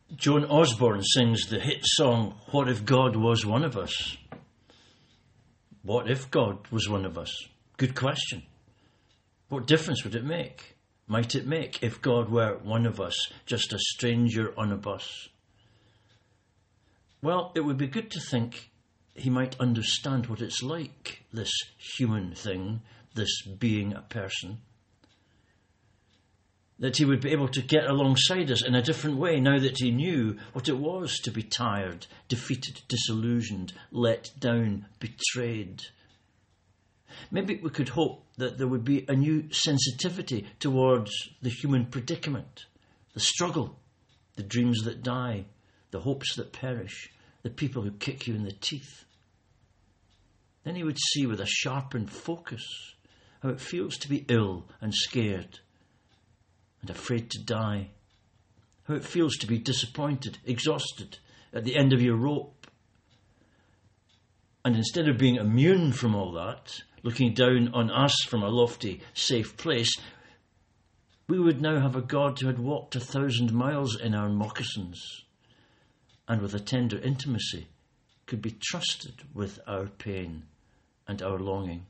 Joan Osborne sings the hit song, "What If God Was One of Us?" What if God was one of us? Good question. What difference would it make? Might it make if God were one of us, just a stranger on a bus? Well, it would be good to think he might understand what it's like, this human thing, this being a person. That he would be able to get alongside us in a different way now that he knew what it was to be tired, defeated, disillusioned, let down, betrayed. Maybe we could hope that there would be a new sensitivity towards the human predicament, the struggle, the dreams that die, the hopes that perish, the people who kick you in the teeth. Then he would see with a sharpened focus how it feels to be ill and scared and afraid to die, how it feels to be disappointed, exhausted, at the end of your rope. And instead of being immune from all that, looking down on us from a lofty, safe place, we would now have a God who had walked 1,000 miles in our moccasins and with a tender intimacy could be trusted with our pain and our longing.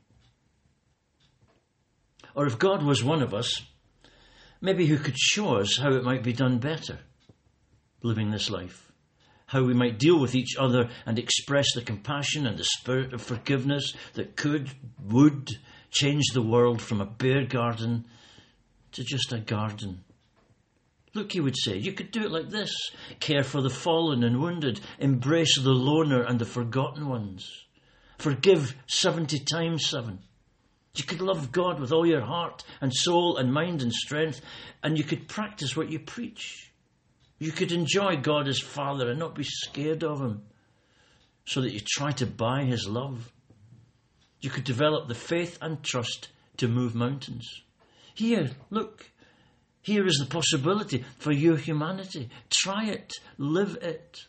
Or if God was one of us, maybe who could show us how it might be done better, living this life, how we might deal with each other and express the compassion and the spirit of forgiveness that would change the world from a bare garden to just a garden. Look, he would say, you could do it like this: care for the fallen and wounded, embrace the loner and the forgotten ones, forgive 70 times 7. You could love God with all your heart and soul and mind and strength, and you could practice what you preach. You could enjoy God as Father and not be scared of him, so that you try to buy his love. You could develop the faith and trust to move mountains. Here, look, here is the possibility for your humanity. Try it, live it.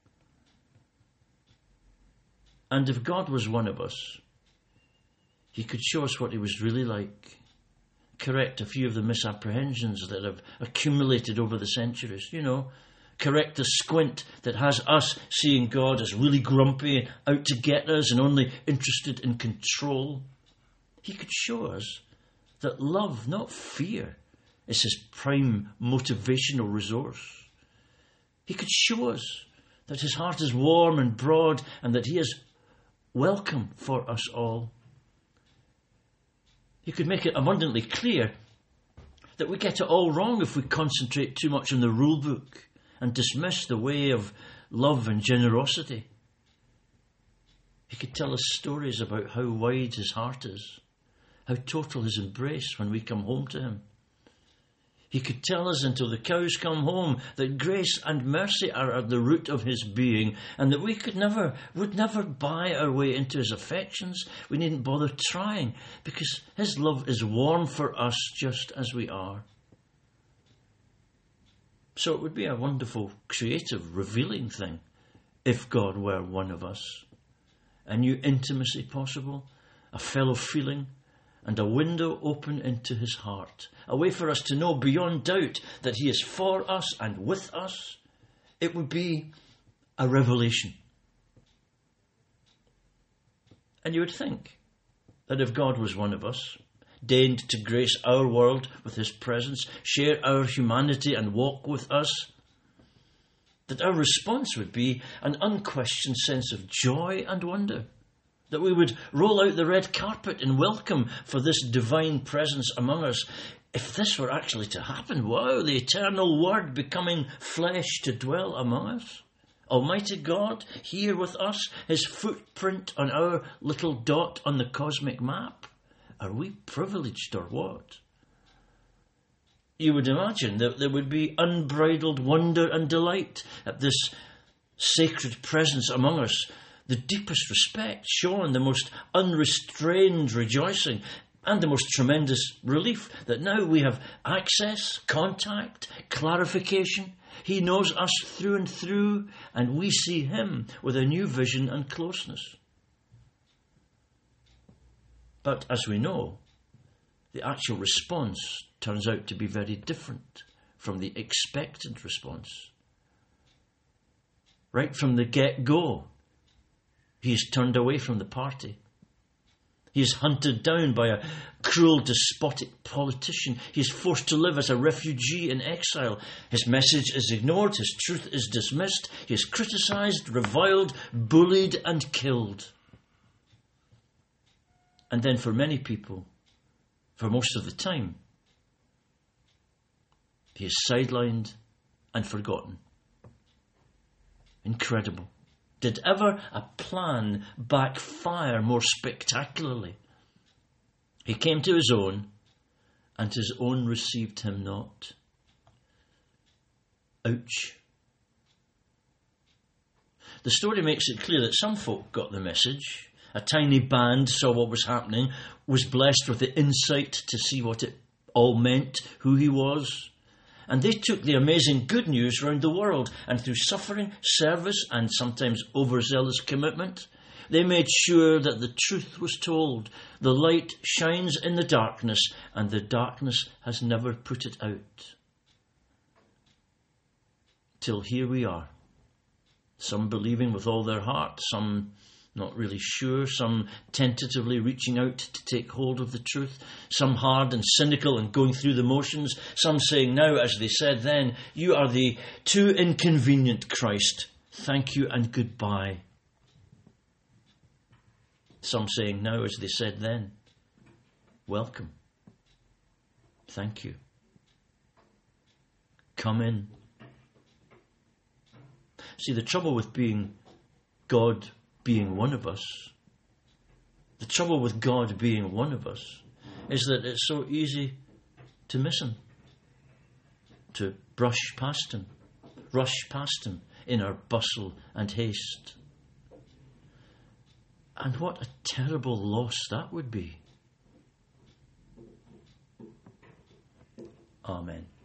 And if God was one of us, he could show us what he was really like, correct a few of the misapprehensions that have accumulated over the centuries, correct the squint that has us seeing God as really grumpy, out to get us and only interested in control. He could show us that love, not fear, is his prime motivational resource. He could show us that his heart is warm and broad and that he is welcome for us all. He could make it abundantly clear that we get it all wrong if we concentrate too much on the rule book and dismiss the way of love and generosity. He could tell us stories about how wide his heart is, how total his embrace when we come home to him. He could tell us until the cows come home that grace and mercy are at the root of his being, and that we would never buy our way into his affections. We needn't bother trying, because his love is warm for us just as we are. So it would be a wonderful, creative, revealing thing if God were one of us. A new intimacy possible, a fellow feeling, and a window open into his heart, a way for us to know beyond doubt that he is for us and with us. It would be a revelation. And you would think that if God was one of us, deigned to grace our world with his presence, share our humanity and walk with us, that our response would be an unquestioned sense of joy and wonder. That we would roll out the red carpet in welcome for this divine presence among us. If this were actually to happen, wow, the eternal Word becoming flesh to dwell among us. Almighty God here with us, his footprint on our little dot on the cosmic map. Are we privileged or what? You would imagine that there would be unbridled wonder and delight at this sacred presence among us, the deepest respect shown, the most unrestrained rejoicing, and the most tremendous relief that now we have access, contact, clarification. He knows us through and through, and we see him with a new vision and closeness. But as we know, the actual response turns out to be very different from the expected response. Right from the get-go, he is turned away from the party. He is hunted down by a cruel, despotic politician. He is forced to live as a refugee in exile. His message is ignored. His truth is dismissed. He is criticised, reviled, bullied, and killed. And then for many people, for most of the time, he is sidelined and forgotten. Incredible. Did ever a plan backfire more spectacularly? He came to his own, and his own received him not. Ouch. The story makes it clear that some folk got the message. A tiny band saw what was happening, was blessed with the insight to see what it all meant, who he was. And they took the amazing good news round the world, and through suffering, service, and sometimes overzealous commitment, they made sure that the truth was told. The light shines in the darkness, and the darkness has never put it out. Till here we are. Some believing with all their heart, some not really sure, some tentatively reaching out to take hold of the truth, some hard and cynical and going through the motions, some saying now, as they said then, you are the too inconvenient Christ. Thank you and goodbye. Some saying now, as they said then, welcome. Thank you. Come in. See, the trouble with God being one of us, the trouble with God being one of us, is that it's so easy to miss him, to brush past him, rush past him in our bustle and haste. And what a terrible loss that would be. Amen.